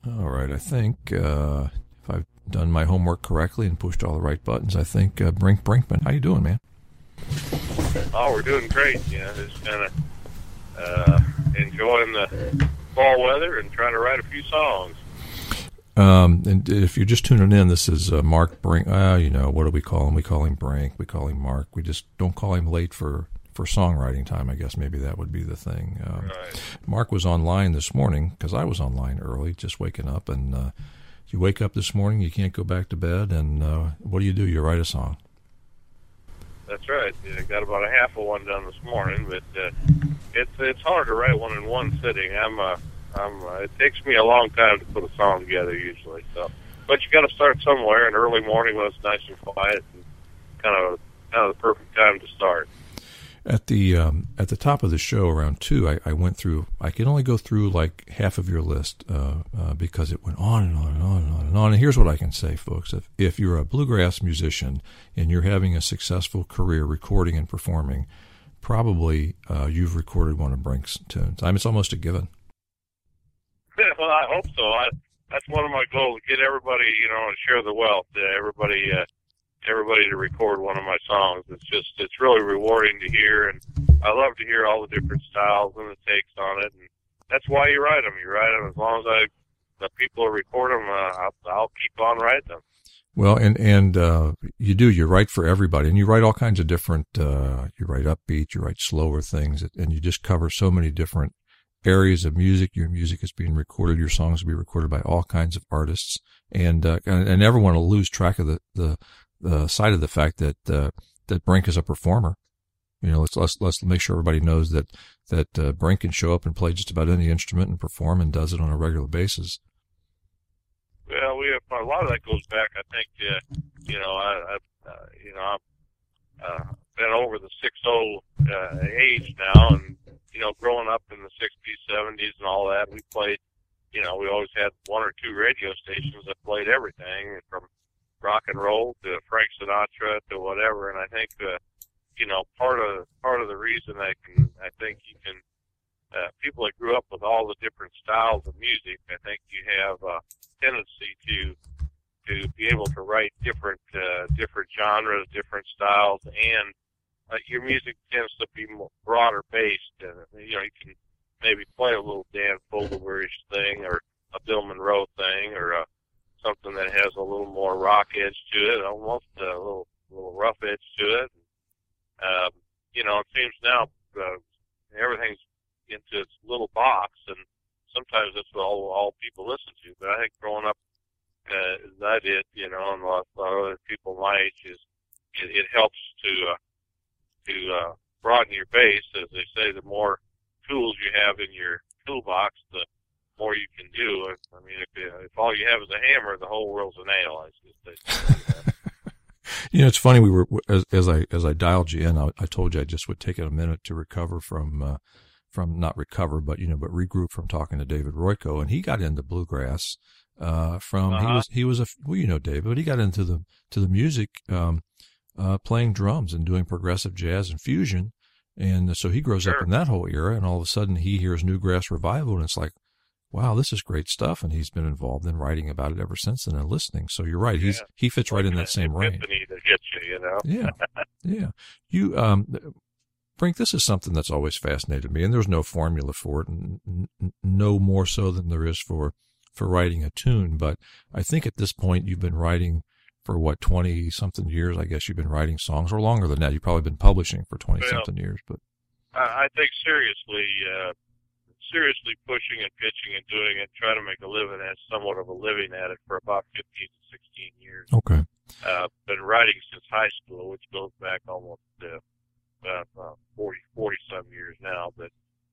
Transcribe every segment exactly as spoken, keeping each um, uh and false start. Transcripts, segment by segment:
All right, I think uh, if I've done my homework correctly and pushed all the right buttons, I think uh, Brink Brinkman. How you doing, man? Oh, we're doing great. Yeah, just kind of uh, enjoying the fall weather and trying to write a few songs. Um, and if you're just tuning in, this is uh, Mark Brink. Uh, you know, what do we call him? We call him Brink. We call him Mark. We just don't call him late for, for songwriting time. I guess maybe that would be the thing. Um, Right. Mark was online this morning because I was online early, just waking up. And uh, you wake up this morning, you can't go back to bed. And uh, what do you do? You write a song. That's right. I got about a half of one done this morning, but uh, it's it's hard to write one in one sitting. I'm uh, I'm uh, it takes me a long time to put a song together usually. So, but you got to start somewhere. And early morning when it's nice and quiet, and kind of kind of the perfect time to start. At the um, at the top of the show, around two, I, I went through. I could only go through like half of your list uh, uh, because it went on and on and on and on and on. And here's what I can say, folks: if if you're a bluegrass musician and you're having a successful career recording and performing, probably uh, you've recorded one of Brink's tunes. I mean, it's almost a given. Yeah, well, I hope so. I, that's one of my goals: to get everybody, you know, to share the wealth. Uh, everybody. Uh, everybody to record one of my songs. It's just, it's really rewarding to hear, and I love to hear all the different styles and the takes on it, and that's why you write them. You write them as long as I, the people who record them, uh, I'll, I'll keep on writing them. Well, and, and, uh, you do, you write for everybody, and you write all kinds of different, uh, you write upbeat, you write slower things, and you just cover so many different areas of music. Your music is being recorded, your songs will be recorded by all kinds of artists, and, uh, and, and everyone will lose track of the, the, the side of the fact that, uh, that Brink is a performer. You know, let's, let's, let's make sure everybody knows that, that, uh, Brink can show up and play just about any instrument and perform and does it on a regular basis. Well, we have, a lot of that goes back, I think, uh, you know, I, I uh, you know, I've, uh, been over the six oh, uh, age now, and, you know, growing up in the sixties, seventies and all that, we played, you know, we always had one or two radio stations that played everything from rock and roll to Frank Sinatra to whatever. And I think, uh, you know, part of, part of the reason I can, I think you can, uh, people that grew up with all the different styles of music, I think you have a tendency to, to be able to write different, uh, different genres, different styles, and, uh, your music tends to be more broader based. And, you know, you can maybe play a little Dan Fogelberg-ish thing, or a Bill Monroe thing, or a, something that has a little more rock edge to it, almost a little little rough edge to it. Um, you know, it seems now uh, everything's into its little box, and sometimes that's all all people listen to. But I think growing up uh, as I did, you know, and a lot, a lot of other people my age, is it, it helps to uh, to uh, broaden your base. As they say, the more tools you have in your toolbox, the more you can do. I mean, if, if all you have is a hammer, the whole world's a nail. I just, you know, it's funny. We were as, as I as I dialed you in, I, I told you I just would take a minute to recover from uh, from not recover, but you know, but regroup from talking to David Royko, and he got into bluegrass uh, from uh-huh. he was he was a well, you know, David, but he got into the to the music, um, uh, playing drums and doing progressive jazz and fusion, and so he grows sure. up in that whole era, and all of a sudden he hears Newgrass Revival, and it's like, wow, this is great stuff, and he's been involved in writing about it ever since then and listening. So you're right; he's yeah. he fits right like in that same range. That hits you, you know. yeah, yeah. You, um, Brink, this is something that's always fascinated me, and there's no formula for it, and no more so than there is for for writing a tune. But I think at this point you've been writing for what twenty something years. I guess you've been writing songs, or longer than that. You've probably been publishing for twenty well, something years. But I think seriously. Uh, seriously pushing and pitching and doing it, trying to make a living at somewhat of a living at it for about fifteen to sixteen years. Okay. Uh, been writing since high school, which goes back almost uh, uh, forty, forty some years now, but,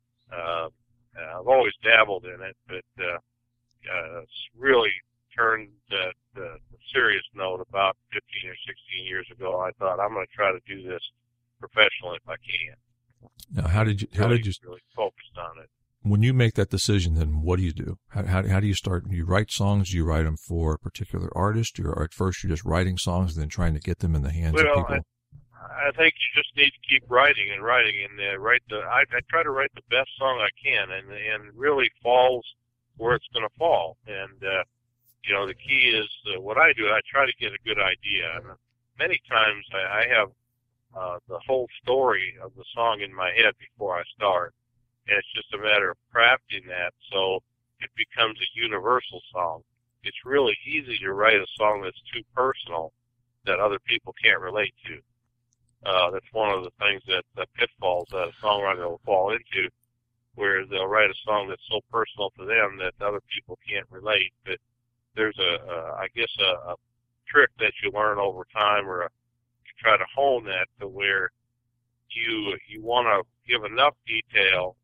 uh, I've always dabbled in it, but, uh, uh, it's really turned uh, the, the serious note about fifteen or sixteen years ago. I thought, I'm going to try to do this professionally if I can. Now, how did you, how really, did you, really focused on it. When you make that decision, then what do you do? How, how, how do you start? You write songs? Do you write them for a particular artist? Or at first you're just writing songs and then trying to get them in the hands well, of people? I, I think you just need to keep writing and writing and uh, write the, I, I try to write the best song I can, and, and really falls where it's going to fall. And, uh, you know, the key is uh, what I do, I try to get a good idea. And many times I, I have uh, the whole story of the song in my head before I start. And it's just a matter of crafting that so it becomes a universal song. It's really easy to write a song that's too personal that other people can't relate to. Uh, that's one of the things that the pitfalls that a songwriter will fall into, where they'll write a song that's so personal to them that other people can't relate. But there's a, a I guess, a, a trick that you learn over time, or a, you try to hone that to where you you want to give enough detail,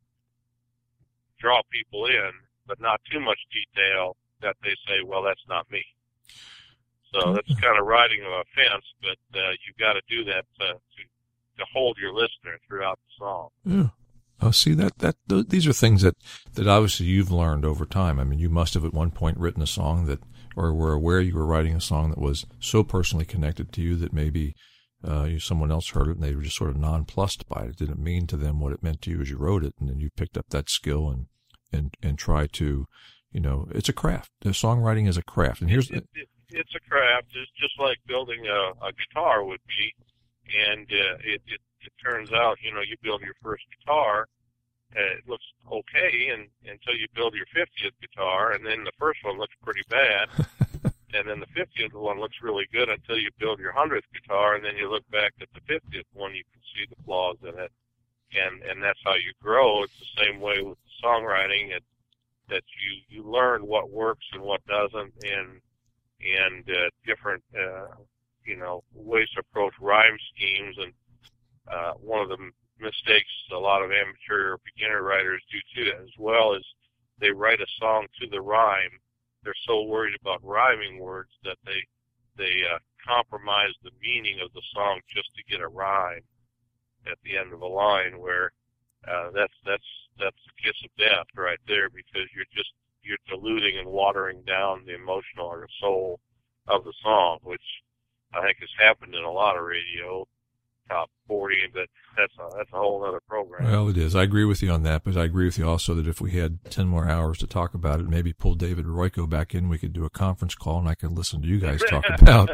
draw people in, but not too much detail that they say, well, that's not me. So that's kind of riding a fence, but uh, you've got to do that to, to to hold your listener throughout the song. Yeah. Oh, see, that, that, th- these are things that, that obviously you've learned over time. I mean, you must have at one point written a song that, or were aware you were writing a song that was so personally connected to you that maybe, uh, you, someone else heard it and they were just sort of nonplussed by it. It didn't mean to them what it meant to you as you wrote it. And then you picked up that skill and, and, and try to, you know, it's a craft. The songwriting is a craft. And here's, it, it, it's a craft. It's just like building a, a guitar would be. And, uh, it, it, it turns out, you know, you build your first guitar, uh, it looks okay and, until you build your fiftieth guitar, and then the first one looks pretty bad, and then the fiftieth one looks really good until you build your hundredth guitar, and then you look back at the fiftieth one, you can see the flaws in it, and, and that's how you grow. It's the same way with songwriting, it, that you, you learn what works and what doesn't, and, and, uh, different, uh, you know, ways to approach rhyme schemes. And uh, one of the mistakes a lot of amateur or beginner writers do too, as well, is they write a song to the rhyme. They're so worried about rhyming words that they they uh, compromise the meaning of the song just to get a rhyme at the end of a line. Where uh, that's that's that's the kiss of death right there, because you're just you're diluting and watering down the emotional or the soul of the song, which I think has happened in a lot of radio, top forty, but that's a, that's a whole other program. Well, it is. I agree with you on that, but I agree with you also that if we had ten more hours to talk about it, maybe pull David Royko back in, we could do a conference call and I could listen to you guys talk about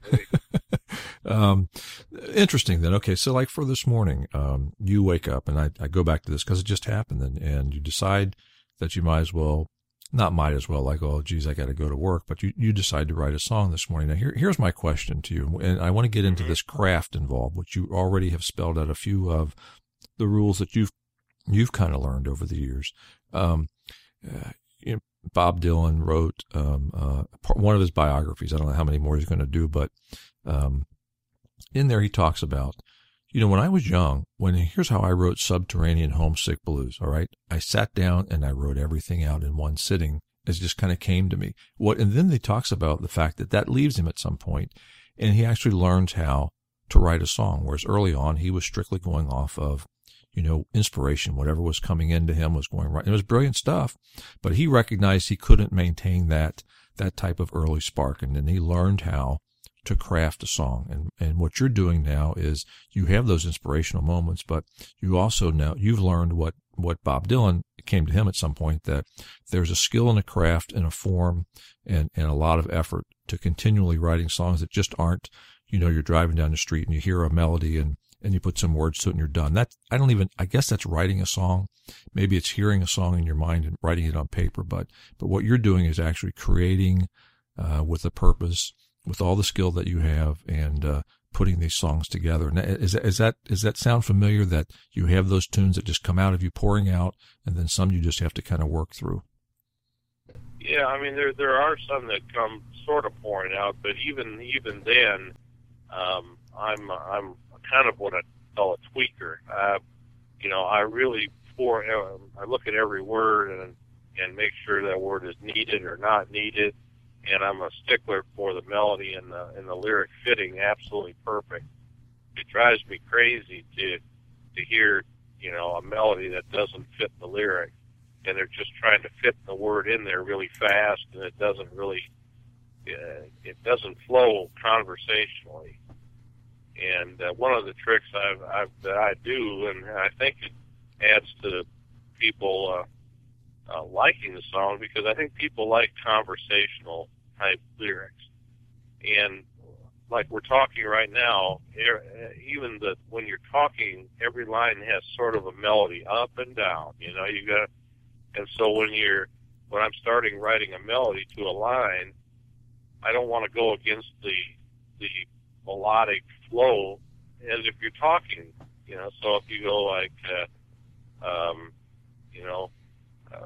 um, interesting then. Okay. So like for this morning, um, you wake up, and I, I go back to this because it just happened, and, and you decide that you might as well, not might as well, like, oh, geez, I got to go to work, but you, you decide to write a song this morning. Now, here, here's my question to you, and I want to get into this craft involved, which you already have spelled out a few of the rules that you've, you've kind of learned over the years. Um, uh, you know, Bob Dylan wrote, um, uh, one of his biographies. I don't know how many more he's going to do, but, um, in there he talks about, you know, when I was young, when here's how I wrote Subterranean Homesick Blues. All right. I sat down and I wrote everything out in one sitting. It just kind of came to me. What, and then he talks about the fact that that leaves him at some point, and he actually learns how to write a song. Whereas early on, he was strictly going off of, you know, inspiration. Whatever was coming into him was going right. It was brilliant stuff, but he recognized he couldn't maintain that, that type of early spark. And then he learned how to craft a song. And, and what you're doing now is you have those inspirational moments, but you also know, you've learned what, what Bob Dylan came to him at some point, that there's a skill and a craft and a form and, and a lot of effort to continually writing songs that just aren't, you know, you're driving down the street and you hear a melody and, and you put some words to it and you're done. That, I don't even, I guess that's writing a song. Maybe it's hearing a song in your mind and writing it on paper, but, but what you're doing is actually creating, uh, with a purpose, with all the skill that you have, and uh, putting these songs together. And is, is that, is that sound familiar, that you have those tunes that just come out of you pouring out, and then some you just have to kind of work through? Yeah, I mean, there there are some that come sort of pouring out, but even even then, um, I'm I'm kind of what I call a tweaker. Uh, you know, I really pour, uh, I look at every word and and make sure that word is needed or not needed. And I'm a stickler for the melody and the and the lyric fitting absolutely perfect. It drives me crazy to to hear, you know, a melody that doesn't fit the lyric, and they're just trying to fit the word in there really fast, and it doesn't really uh, it doesn't flow conversationally. And uh, one of the tricks I've, I've that I do, and I think it adds to people uh, uh, liking the song, because I think people like conversational type lyrics. And like we're talking right now, even the when you're talking, every line has sort of a melody up and down. You know, you got, and so when you're when I'm starting writing a melody to a line, I don't want to go against the the melodic flow as if you're talking. You know, so if you go like, uh, um, you know, uh,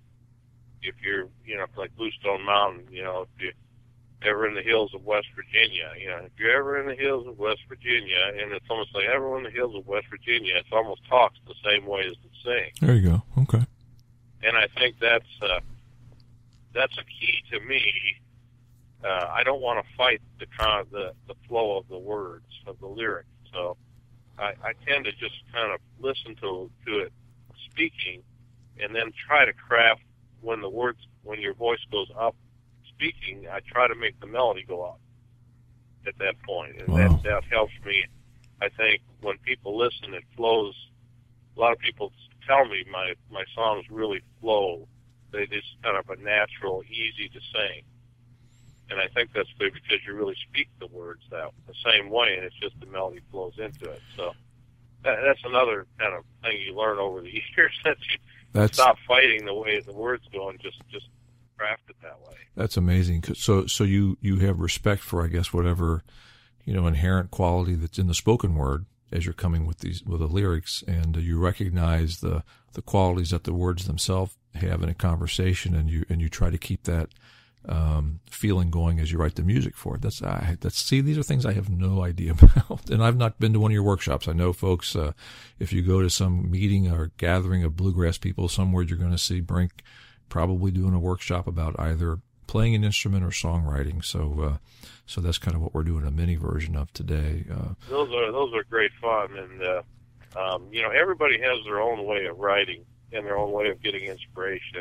if you're, you know, like Bluestone Mountain, you know, if you ever in the hills of West Virginia, you know, if you're ever in the hills of West Virginia, and it's almost like ever in the hills of West Virginia, it almost talks the same way as it sings. There you go. Okay. And I think that's uh, that's a key to me. Uh, I don't want to fight the, con- the the flow of the words of the lyrics, so I, I tend to just kind of listen to to it speaking, and then try to craft when the words when your voice goes up speaking. I try to make the melody go up at that point, and wow. that that helps me. I think when people listen, it flows. A lot of people tell me my my songs really flow. They just kind of a natural, easy to sing. And I think that's good because you really speak the words that the same way, and it's just the melody flows into it. So that, that's another kind of thing you learn over the years, that you that's, stop fighting the way the words go and just, just craft it that way. That's amazing. So so you, you have respect for, I guess, whatever, you know, inherent quality that's in the spoken word as you're coming with these with the lyrics, and you recognize the the qualities that the words themselves have in a conversation, and you and you try to keep that um, feeling going as you write the music for it. That's, I, that's, see, these are things I have no idea about. And I've not been to one of your workshops. I know, folks, uh, if you go to some meeting or gathering of bluegrass people somewhere, you're going to see Brink probably doing a workshop about either playing an instrument or songwriting. So, uh, so that's kind of what we're doing a mini version of today. Uh, those are, those are great fun. And, uh, um, you know, everybody has their own way of writing and their own way of getting inspiration.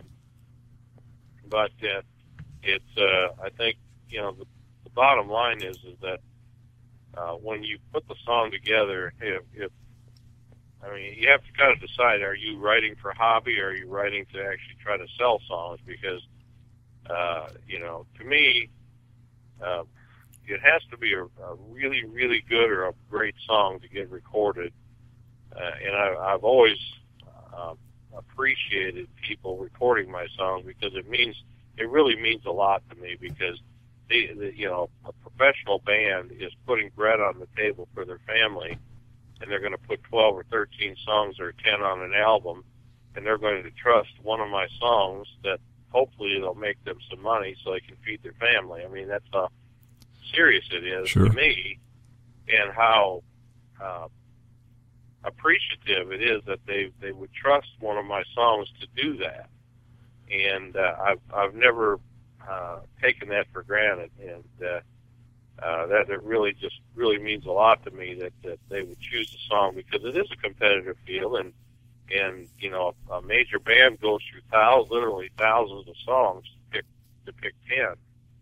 But, uh, It's, uh, I think, you know, the, the bottom line is, is that, uh, when you put the song together, if, if, I mean, you have to kind of decide, are you writing for hobby or are you writing to actually try to sell songs? Because, uh, you know, to me, uh, it has to be a, a really, really good or a great song to get recorded. Uh, and I, I've always, uh, appreciated people recording my songs because it means, it really means a lot to me, because they, the, you know, a professional band is putting bread on the table for their family, and they're going to put twelve or thirteen songs or ten on an album, and they're going to trust one of my songs that hopefully it'll make them some money so they can feed their family. I mean, that's how serious it is sure. to me, and how uh, appreciative it is that they, they would trust one of my songs to do that. And uh, I've I've never uh, taken that for granted, and uh, uh, that it really just really means a lot to me that, that they would choose a song, because it is a competitive field, and and you know, a major band goes through thousands, literally thousands of songs to pick to pick ten.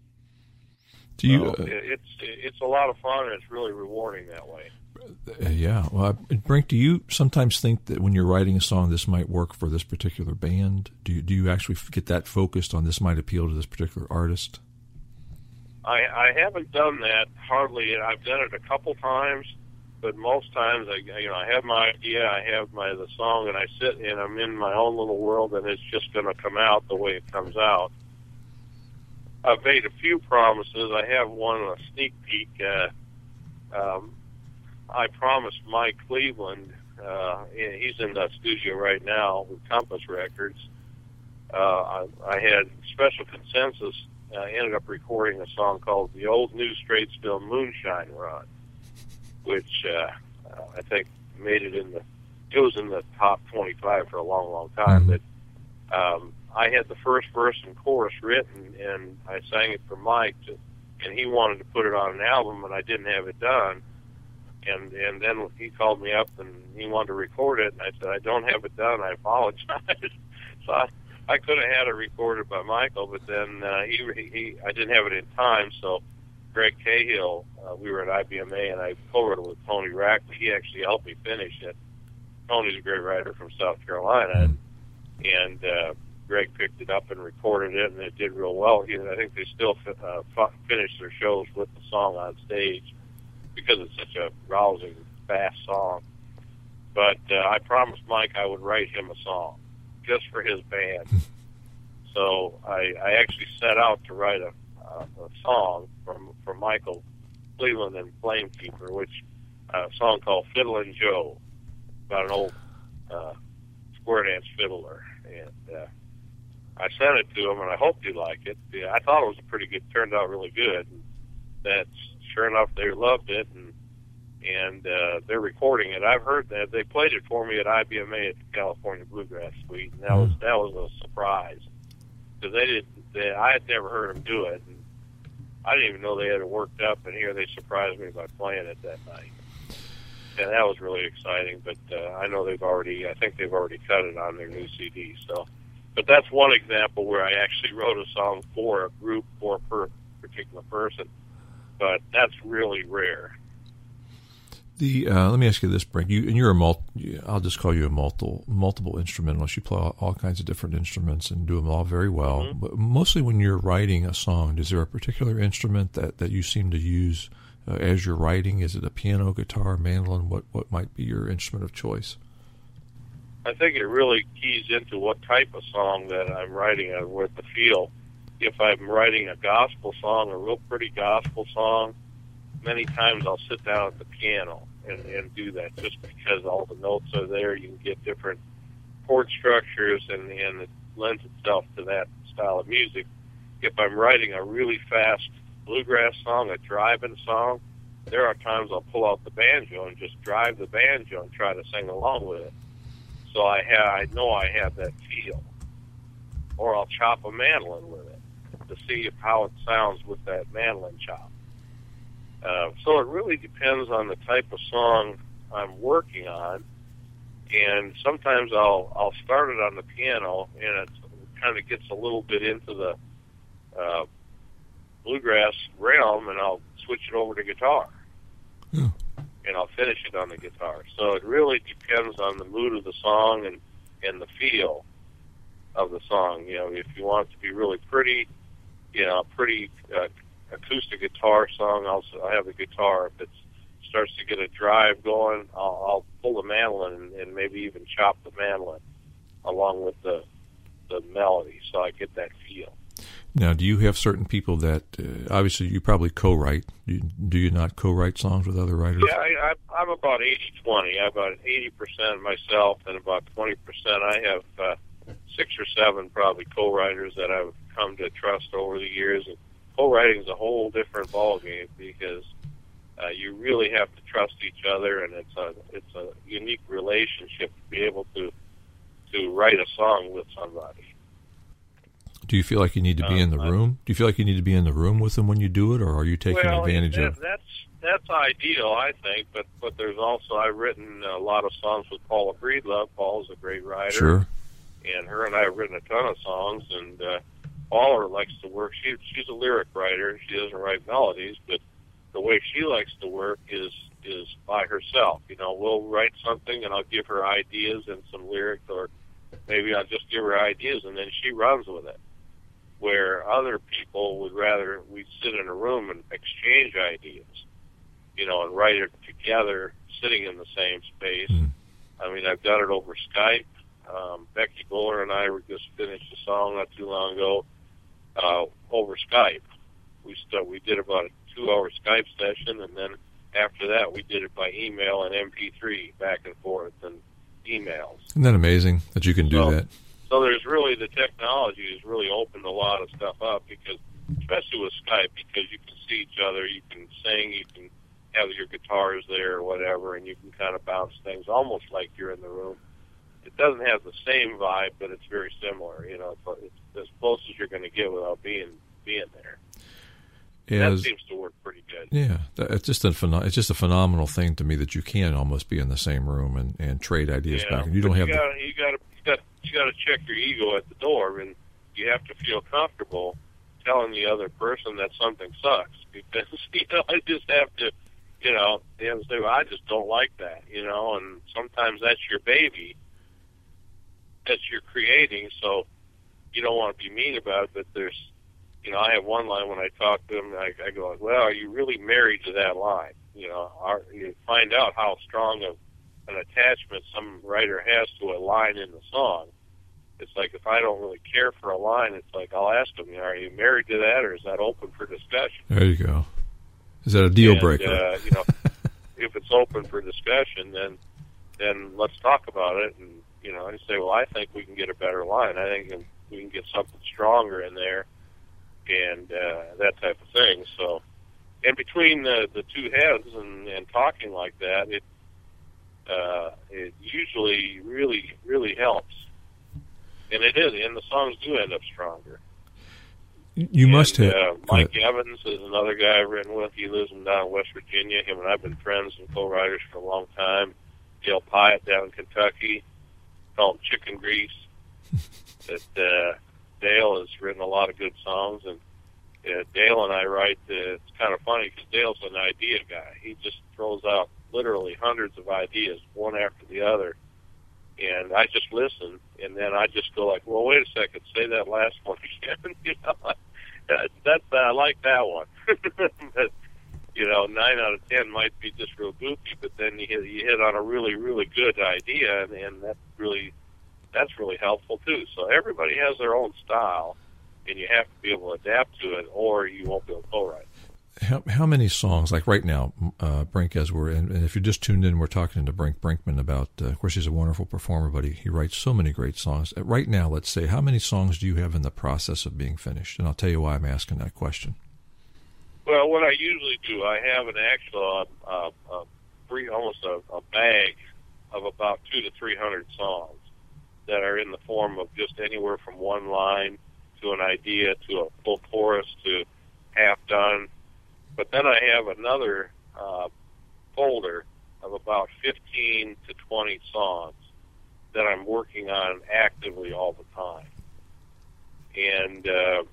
Do you? So uh, it's it's a lot of fun, and it's really rewarding that way. Uh, yeah. Well, I, Brink, do you sometimes think that when you're writing a song, this might work for this particular band? Do you, do you actually get that focused on this might appeal to this particular artist? I, I haven't done that hardly. I've done it a couple times, but most times I you know I have my idea, I have my the song, and I sit and I'm in my own little world, and it's just going to come out the way it comes out. I've made a few promises. I have one, a sneak peek. Uh, um, I promised Mike Cleveland, uh, he's in the studio right now with Compass Records. Uh, I, I had Special Consensus. I ended up recording a song called The Old New Straitsville Moonshine Run, which uh, uh, I think made it in the, it was in the top twenty-five for a long, long time. Mm-hmm. But um, I had the first verse and chorus written, and I sang it for Mike, to, and he wanted to put it on an album, and I didn't have it done. And and then he called me up and he wanted to record it, and I said, I don't have it done. I apologize. So I, I could have had it recorded by Michael, but then uh, he, he I didn't have it in time. So Greg Cahill, uh, we were at I B M A, and I co-wrote it with Tony Rackley. He actually helped me finish it. Tony's a great writer from South Carolina, and, and uh, Greg picked it up and recorded it, and it did real well. You know, I think they still uh, finished their shows with the song on stage because it's such a rousing, fast song. But uh, I promised Mike I would write him a song just for his band. So I, I actually set out to write a, uh, a song from for Michael Cleveland and Flamekeeper, which uh, a song called Fiddlin' Joe, about an old uh, square dance fiddler. And uh, I sent it to him, and I hoped he'd like it. Yeah, I thought it was a pretty good, turned out really good. And that's sure enough, they loved it, and and uh, they're recording it. I've heard that they played it for me at I B M A at the California Bluegrass Suite, and that was that was a surprise because they did. They, I had never heard them do it, and I didn't even know they had it worked up. And here they surprised me by playing it that night, and that was really exciting. But uh, I know they've already. I think they've already cut it on their new C D. So, but that's one example where I actually wrote a song for a group for a per particular person. But that's really rare. The uh, let me ask you this, Brink. You and you're a multi, I'll just call you a multiple multiple instrumentalist. You play all, all kinds of different instruments and do them all very well. Mm-hmm. But mostly, when you're writing a song, is there a particular instrument that, that you seem to use uh, as you're writing? Is it a piano, guitar, mandolin? What what might be your instrument of choice? I think it really keys into what type of song that I'm writing and with the feel. If I'm writing a gospel song, a real pretty gospel song, many times I'll sit down at the piano and, and do that just because all the notes are there. You can get different chord structures, and, and it lends itself to that style of music. If I'm writing a really fast bluegrass song, a driving song, there are times I'll pull out the banjo and just drive the banjo and try to sing along with it. So I have, I know I have that feel. Or I'll chop a mandolin with it to see how it sounds with that mandolin chop. Uh, so it really depends on the type of song I'm working on, and sometimes I'll I'll start it on the piano, and it kind of gets a little bit into the uh, bluegrass realm, and I'll switch it over to guitar, yeah. and I'll finish it on the guitar. So it really depends on the mood of the song and, and the feel of the song. You know, if you want it to be really pretty, you know, pretty uh, acoustic guitar song, I'll, I'll have the guitar. If it starts to get a drive going, I'll, I'll pull the mandolin and, and maybe even chop the mandolin along with the the melody, so I get that feel. Now, do you have certain people that, uh, obviously you probably co-write, do you, do you not co-write songs with other writers? Yeah, I, I, I'm about eighty twenty. I'm about eighty percent myself, and about twenty percent I have uh, six or seven probably co-writers that I've come to trust over the years. And co-writing is a whole different ballgame because uh, you really have to trust each other, and it's a it's a unique relationship to be able to to write a song with somebody. Do you feel like you need to be um, in the room? Do you feel like you need to be in the room with them when you do it, or are you taking well, advantage that, of? That's that's ideal, I think. But but there's also I've written a lot of songs with Paula Breedlove. Paula's a great writer. Sure. And her and I have written a ton of songs, and uh, Paula likes to work. She she's a lyric writer. She doesn't write melodies, but the way she likes to work is is by herself. You know, we'll write something, and I'll give her ideas and some lyrics, or maybe I'll just give her ideas, and then she runs with it. Where other people would rather we sit in a room and exchange ideas, you know, and write it together, sitting in the same space. Mm. I mean, I've done it over Skype. Um, Becky Buller and I were just finished a song not too long ago uh, over Skype. We st- we did about a two-hour Skype session, and then after that, we did it by email and M P three back and forth and emails. Isn't that amazing that you can do so, that? So there's really, the technology has really opened a lot of stuff up, because, especially with Skype, because you can see each other, you can sing, you can have your guitars there or whatever, and you can kind of bounce things almost like you're in the room. It doesn't have the same vibe, but it's very similar. You know, it's, it's as close as you're going to get without being being there. As, that seems to work pretty good. Yeah, it's just a phenom- it's just a phenomenal thing to me that you can almost be in the same room and, and trade ideas yeah, back. And you don't you have gotta, the... you got to you got you got to check your ego at the door, and you have to feel comfortable telling the other person that something sucks, because you know I just have to, you know, they have to say, well, I just don't like that, you know, and sometimes that's your baby that you're creating, so you don't want to be mean about it, but there's, you know, I have one line when I talk to them, I, I go, well, are you really married to that line? You know, are, you find out how strong of an attachment some writer has to a line in the song. It's like, if I don't really care for a line, it's like, I'll ask them, are you married to that, or is that open for discussion? There you go. Is that a deal and, breaker? Uh, you know, if it's open for discussion, then then let's talk about it. And, you know, I say, well, I think we can get a better line. I think we can get something stronger in there, and uh, that type of thing. So, and between the, the two heads and, and talking like that, it uh, it usually really, really helps. And it is, and the songs do end up stronger. You and, must have. Uh, Mike Evans is another guy I've written with. He lives in down in West Virginia. Him and I've been friends and co-writers for a long time. Dale Pyatt down in Kentucky. Call him Chicken Grease. But uh, Dale has written a lot of good songs, and uh, Dale and I write. Uh, it's kind of funny because Dale's an idea guy. He just throws out literally hundreds of ideas, one after the other. And I just listen, and then I just go like, well, wait a second, say that last one again. you know, that, that's, I like that one. But, you know, nine out of ten might be just real goofy, but then you hit, you hit on a really, really good idea, and, and that's really, that's really helpful too. So everybody has their own style, and you have to be able to adapt to it, or you won't be able to co-write. How, how many songs, like right now, uh, Brink, as we're, and, and if you're just tuned in, we're talking to Brink Brinkman about, uh, of course, he's a wonderful performer, but he, he writes so many great songs. Right now, let's say, how many songs do you have in the process of being finished? And I'll tell you why I'm asking that question. Well, what I usually do, I have an actual, uh, uh, free, almost a, a bag of about two to three hundred songs that are in the form of just anywhere from one line to an idea to a full chorus to half done. But then I have another uh, folder of about fifteen to twenty songs that I'm working on actively all the time. And uh,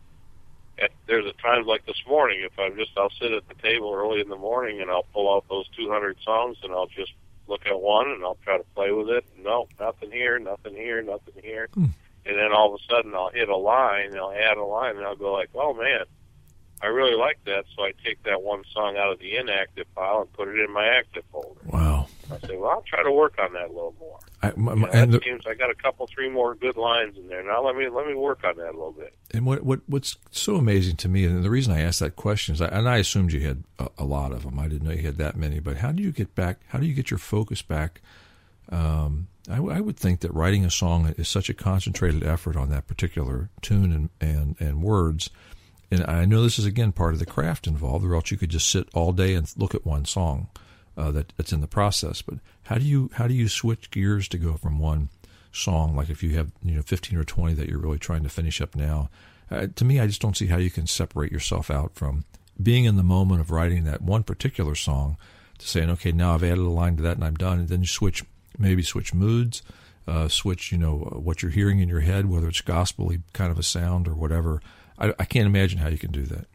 at, there's a times like this morning, if I'm just, I'll sit at the table early in the morning and I'll pull out those two hundred songs and I'll just look at one and I'll try to play with it. No, nothing here, nothing here, nothing here. Hmm. And then all of a sudden I'll hit a line and I'll add a line and I'll go like, oh man, I really like that, so I take that one song out of the inactive file and put it in my active folder. Wow. I say, well, I'll try to work on that a little more. I, my, my, and that the, seems I got a couple, three more good lines in there. Now let me let me work on that a little bit. And what what what's so amazing to me, and the reason I asked that question is, I, and I assumed you had a, a lot of them. I didn't know you had that many. But how do you get back? How do you get your focus back? Um, I, I would think that writing a song is such a concentrated effort on that particular tune and and, and words. And I know this is, again, part of the craft involved, or else you could just sit all day and look at one song uh, that, that's in the process. But how do you how do you switch gears to go from one song, like if you have you know fifteen or twenty that you're really trying to finish up now? Uh, to me, I just don't see how you can separate yourself out from being in the moment of writing that one particular song to saying, okay, now I've added a line to that and I'm done, and then you switch, maybe switch moods, uh, switch, you know, what you're hearing in your head, whether it's gospel-y kind of a sound or whatever. I, I can't imagine how you can do that.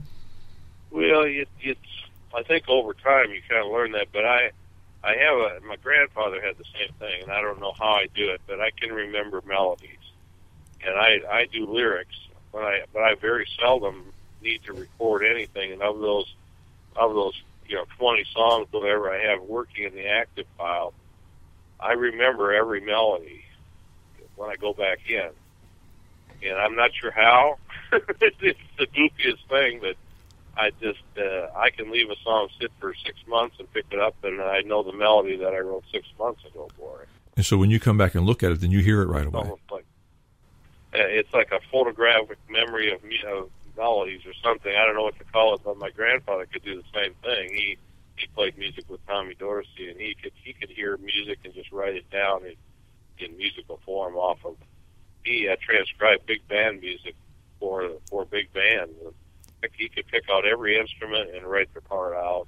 Well, it, it's. I think over time you kind of learn that. But I, I have a. My grandfather had the same thing, and I don't know how I do it, but I can remember melodies, and I I do lyrics, but I but I very seldom need to record anything. And of those, of those, you know, twenty songs, whatever I have working in the active file, I remember every melody when I go back in, and I'm not sure how. It's the goofiest thing, but I just uh, I can leave a song sit for six months and pick it up, and I know the melody that I wrote six months ago for it. And so when you come back and look at it, then you hear it right it's away. Almost like uh, it's like a photographic memory of, of melodies or something. I don't know what to call it, but my grandfather could do the same thing. He he played music with Tommy Dorsey, and he could he could hear music and just write it down in, in musical form off of. He uh, transcribed big band music for for big bands. He could pick out every instrument and write the part out.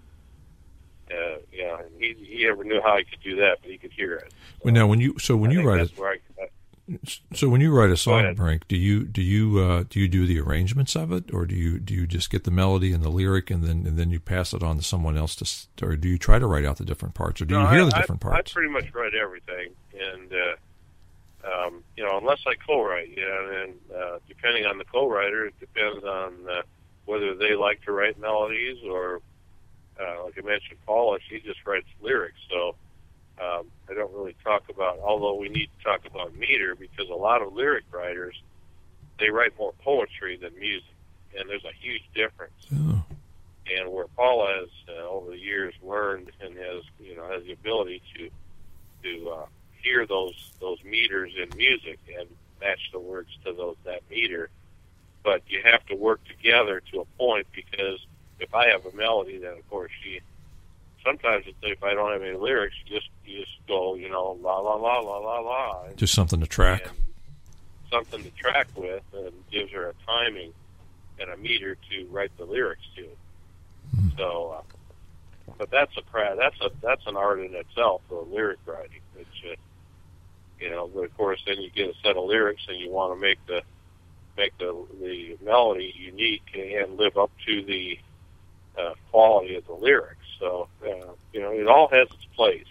Uh, you know, and he he never knew how he could do that, but he could hear it. So, well, now when you so when I you write that's it, where I, I, so when you write a song, Brink, do you do you uh, do you do the arrangements of it, or do you do you just get the melody and the lyric and then and then you pass it on to someone else to, or do you try to write out the different parts, or do no, you hear I, the different I, parts? I pretty much write everything, and uh, um, you know, unless I co-write, you know, and uh, depending on the co-writer, it depends on uh, whether they like to write melodies or, uh, like I mentioned, Paula, she just writes lyrics. So um, I don't really talk about, although we need to talk about meter, because a lot of lyric writers, they write more poetry than music, and there's a huge difference. Oh. And where Paula has, uh, over the years, learned and has, you know, has the ability to to uh, hear those those meters in music and match the words to those that meter. But you have to work together to a point, because if I have a melody, then of course she. Sometimes if I don't have any lyrics, you just you just go, you know, la la la la la la. Just something to track. Something to track with, and gives her a timing and a meter to write the lyrics to. Mm. So, uh, but that's a craft. That's a that's an art in itself, the lyric writing. Which, uh, you know, but of course, then you get a set of lyrics, and you want to make the make the the melody unique and live up to the uh, quality of the lyrics. So, uh, you know, it all has its place,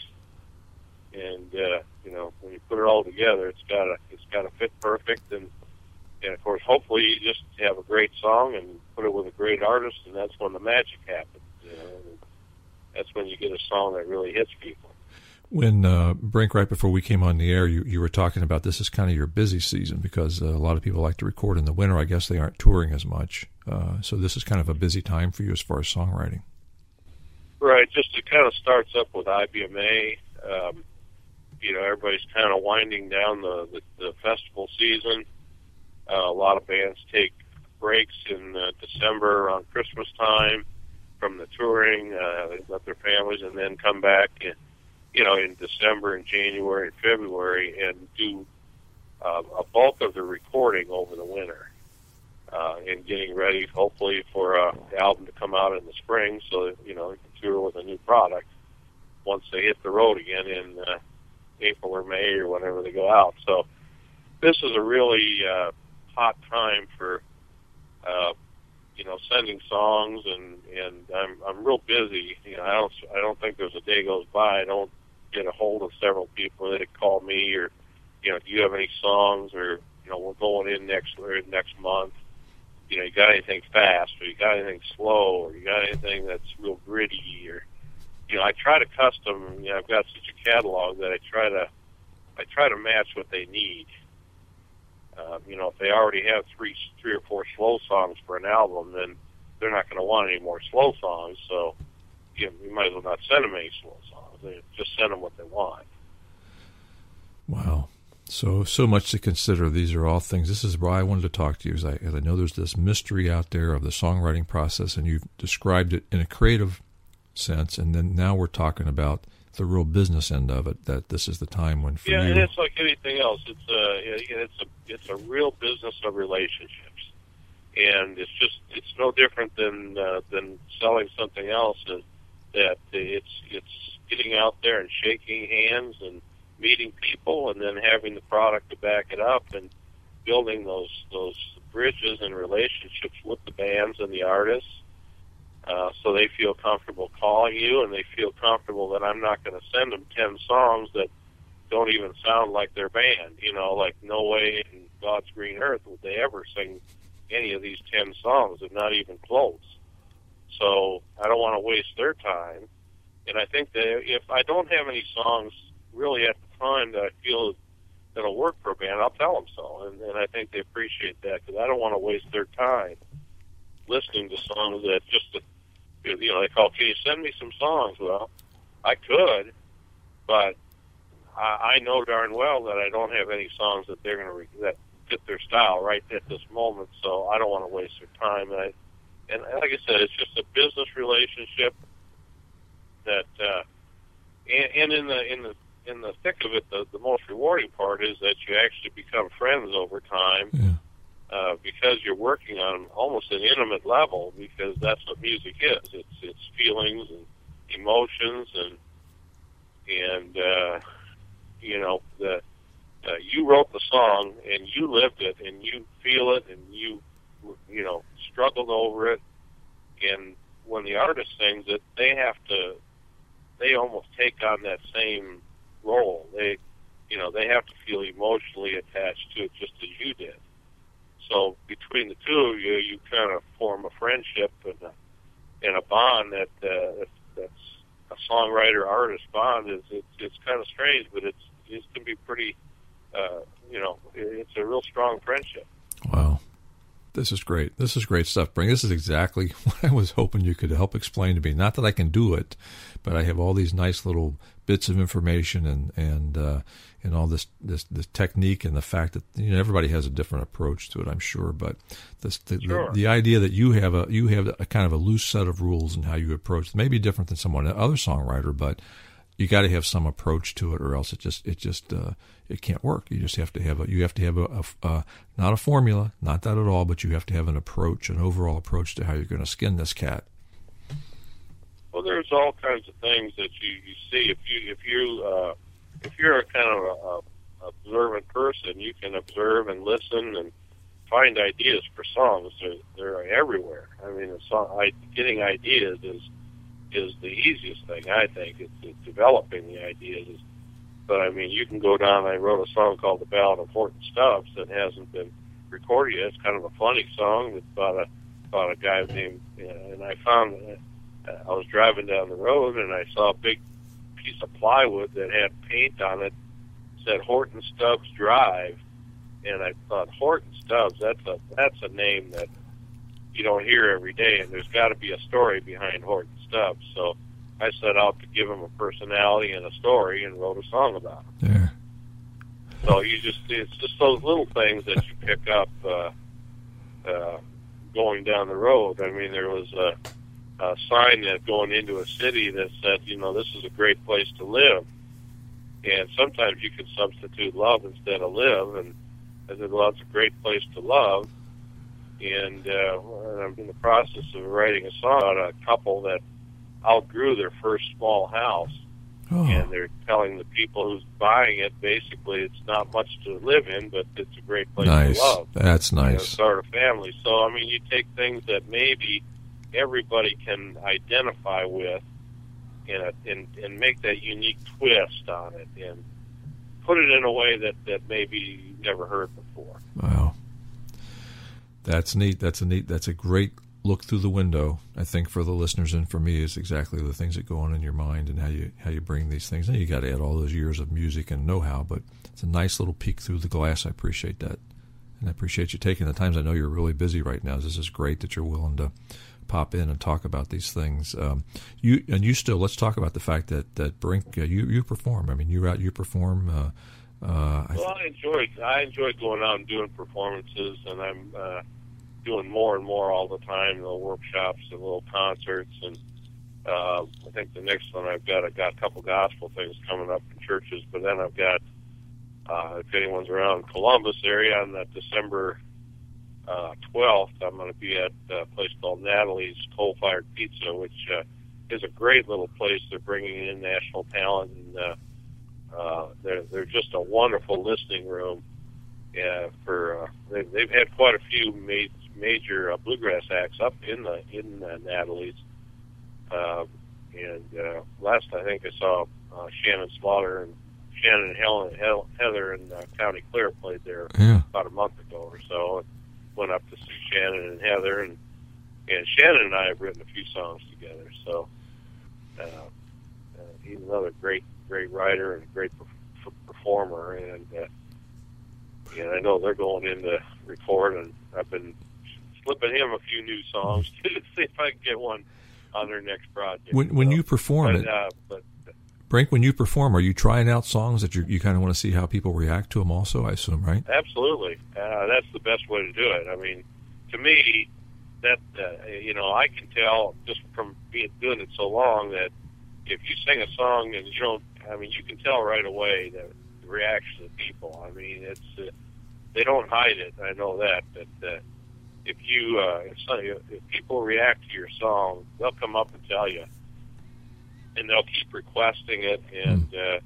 and uh, you know, when you put it all together, it's got to it's got to fit perfect, and and of course, hopefully, you just have a great song and put it with a great artist, and that's when the magic happens. You know, and that's when you get a song that really hits people. When uh, Brink, right before we came on the air, you you were talking about this is kind of your busy season, because uh, a lot of people like to record in the winter. I guess they aren't touring as much, uh, so this is kind of a busy time for you as far as songwriting. Right, just it kind of starts up with I B M A. Um, you know, everybody's kind of winding down the, the, the festival season. Uh, a lot of bands take breaks in uh, December around Christmas time from the touring, uh, they let their families, and then come back, in, you know, in December and January and February, and do uh, a bulk of the recording over the winter. Uh, and getting ready, hopefully, for uh, the album to come out in the spring, so that, you know, they can tour with a new product once they hit the road again in uh, April or May or whenever they go out. So this is a really uh, hot time for, uh, you know, sending songs, and, and I'm I'm real busy. You know, I don't I don't think there's a day goes by I don't get a hold of several people that call me, or, you know, do you have any songs, or, you know, we're going in next or next month. You know, you got anything fast, or you got anything slow, or you got anything that's real gritty, or, you know, I try to custom. You know, I've got such a catalog that I try to, I try to match what they need. Uh, you know, if they already have three, three or four slow songs for an album, then they're not going to want any more slow songs. So, you know, you might as well not send them any slow songs. They just send them what they want. Wow. So, so much to consider. These are all things. This is why I wanted to talk to you, as I, as I know there's this mystery out there of the songwriting process, and you've described it in a creative sense, and then now we're talking about the real business end of it, that this is the time when for yeah, you... and it's like anything else. It's a, it's a, it's a real business of relationships. And it's just, it's no different than, uh, than selling something else, that, that it's, it's getting out there and shaking hands and meeting people, and then having the product to back it up, and building those those bridges and relationships with the bands and the artists, uh, so they feel comfortable calling you, and they feel comfortable that I'm not going to send them ten songs that don't even sound like their band. You know, like no way in God's green earth would they ever sing any of these ten songs, and not even close. So I don't want to waste their time, and I think that if I don't have any songs really at the time that I feel that'll work for a band, I'll tell them so, and, and I think they appreciate that, because I don't want to waste their time listening to songs that just, you know, they call, can you send me some songs? Well, I could, but I, I know darn well that I don't have any songs that they're going to re- that fit their style right at this moment, so I don't want to waste their time. And, I, and like I said, it's just a business relationship that, uh, and, and in the in the in the thick of it, the, the most rewarding part is that you actually become friends over time, yeah. uh, because you're working on almost an intimate level, because that's what music is. It's it's feelings and emotions, and and uh, you know, the uh, you wrote the song and you lived it and you feel it and you you know struggled over it, and when the artist sings it, they have to they almost take on that same role. They you know, they have to feel emotionally attached to it just as you did. So between the two of you, you kind of form a friendship and a, and a bond that uh, that's a songwriter-artist bond. Is it's, it's kind of strange, but it's it can be pretty, uh, you know, it's a real strong friendship. Wow. This is great. This is great stuff, Brink. This is exactly what I was hoping you could help explain to me. Not that I can do it, but I have all these nice little bits of information and and uh, and all this this this technique and the fact that, you know, everybody has a different approach to it, I'm sure. But this, the, sure. the the idea that you have a you have a kind of a loose set of rules in how you approach it may be different than someone other songwriter, but you got to have some approach to it, or else it just it just uh, it can't work. You just have to have a you have to have a, a, a not a formula, not that at all, but you have to have an approach, an overall approach to how you're going to skin this cat. Well, there's all kinds of things that you, you see if you if you uh, if you're a kind of a, a observant person, you can observe and listen and find ideas for songs. They're, they're everywhere. I mean, a song, I, getting ideas is. is the easiest thing, I think. It's, it's developing the ideas. But, I mean, you can go down. I wrote a song called The Ballad of Horton Stubbs that hasn't been recorded yet. It's kind of a funny song. It's about a, about a guy named, and I found, uh, I was driving down the road, and I saw a big piece of plywood that had paint on it, said Horton Stubbs Drive. And I thought, Horton Stubbs, that's a, that's a name that you don't hear every day, and there's got to be a story behind Horton Stubbs. So I set out to give him a personality and a story and wrote a song about him. Yeah. So you just, it's just those little things that you pick up uh, uh, going down the road. I mean, there was a, a sign that going into a city that said, you know, this is a great place to live. And sometimes you can substitute love instead of live. And I said, well, it's a great place to love. And uh, I'm in the process of writing a song about a couple that outgrew their first small house. Oh. And they're telling the people who's buying it, basically, it's not much to live in, but it's a great place nice. to love. That's nice. You know, start a family. So, I mean, you take things that maybe everybody can identify with and, and, and make that unique twist on it and put it in a way that, that maybe you never heard before. Wow. That's neat. That's a neat. That's a great look through the window. I think for the listeners and for me is exactly the things that go on in your mind and how you how you bring these things. And you got to add all those years of music and know-how, but it's a nice little peek through the glass. I appreciate that, and I appreciate you taking the times. I know you're really busy right now. This is great that you're willing to pop in and talk about these things. Um, you and you still. Let's talk about the fact that that Brink. Uh, you you perform. I mean, you're out. You perform. Uh, uh, I well, I enjoy I enjoy going out and doing performances, and I'm. Uh, doing more and more all the time, little workshops and little concerts, and uh, I think the next one I've got, I've got a couple gospel things coming up in churches, but then I've got, uh, if anyone's around Columbus area, on that December uh, twelfth, I'm going to be at a place called Natalie's Coal-Fired Pizza, which uh, is a great little place. They're bringing in national talent, and uh, uh, they're, they're just a wonderful listening room. Yeah, for uh, they've, they've had quite a few major major uh, bluegrass acts up in the in uh, Natalie's, uh, and uh, last I think I saw uh, Shannon Slaughter and Shannon and Helen, Hel- Heather and uh, County Clear played there yeah. about a month ago or so. And went up to see Shannon and Heather, and and Shannon and I have written a few songs together. So uh, uh, he's another great great writer and great per- performer, and uh, and I know they're going in to record, and I've been slipping him a few new songs to see if I can get one on their next project. When when so, you perform but, it, uh, but, Brink, when you perform, are you trying out songs that you you kind of want to see how people react to them also, I assume, right? Absolutely. Uh, that's the best way to do it. I mean, to me, that, uh, you know, I can tell just from being doing it so long that if you sing a song and you don't, I mean, you can tell right away that the reaction of people. I mean, it's, uh, they don't hide it. I know that, but, uh, If you uh, if, so, if people react to your song, they'll come up and tell you, and they'll keep requesting it, and uh,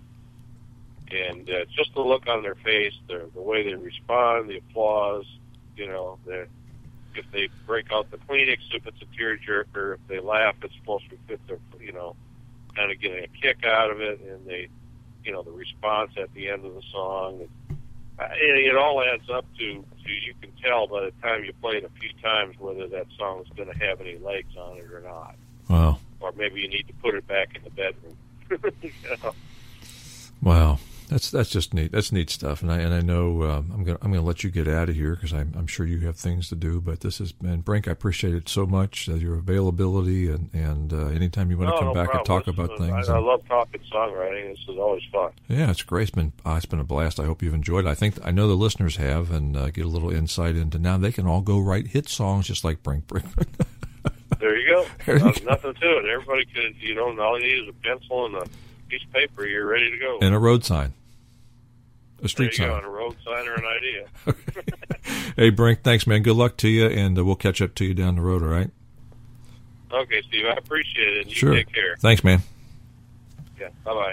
and uh, just the look on their face, the the way they respond, the applause, you know, the, if they break out the Kleenex, if it's a tearjerker, if they laugh, it's supposed to fit their, you know, kind of getting a kick out of it, and they you know, the response at the end of the song. And, uh, it, it all adds up to, to, you can tell by the time you play it a few times whether that song is going to have any legs on it or not. Wow. Or maybe you need to put it back in the bedroom. You know? Wow. That's that's just neat. That's neat stuff, and I and I know um, I'm gonna I'm gonna let you get out of here because I'm I'm sure you have things to do. But this is, man, Brink, I appreciate it so much, uh, your availability, and and uh, anytime you want to no, come no back problem. and talk this about is, things. I, and, I love talking songwriting. This is always fun. Yeah, it's great. It's been uh, it's been a blast. I hope you've enjoyed it. I think I know the listeners have, and uh, get a little insight into now they can all go write hit songs just like Brink Brinkman. There you go. There's nothing to it. Everybody can, you know, all you need is a pencil and a piece of paper. You're ready to go. And a road sign. A street there you sign. go, on a road sign or an idea. Hey, Brink, thanks, man. Good luck to you, and uh, we'll catch up to you down the road, all right? Okay, Steve, I appreciate it. You sure. Take care. Thanks, man. Yeah, bye-bye.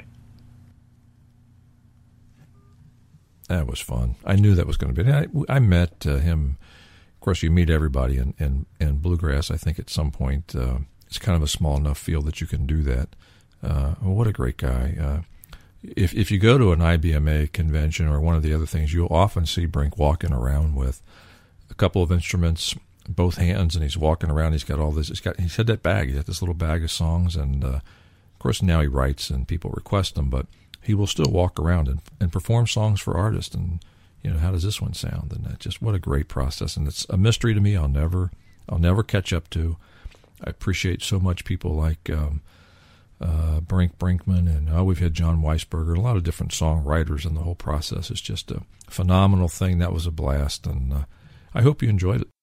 That was fun. I knew that was going to be. I, I met uh, him. Of course, you meet everybody in, in, in bluegrass. I think at some point uh, it's kind of a small enough field that you can do that. Uh, what a great guy. Uh, If if you go to an I B M A convention or one of the other things, you'll often see Brink walking around with a couple of instruments, both hands, and he's walking around. He's got all this. He's got. He's had that bag. He's got this little bag of songs, and uh, of course now he writes and people request them. But he will still walk around and, and perform songs for artists. And you know, how does this one sound? And that just what a great process. And it's a mystery to me. I'll never I'll never catch up to. I appreciate so much people like. Um, Uh, Brink Brinkman, and uh, we've had John Weisberger, a lot of different songwriters, and the whole process is just a phenomenal thing. That was a blast, and uh, I hope you enjoyed it.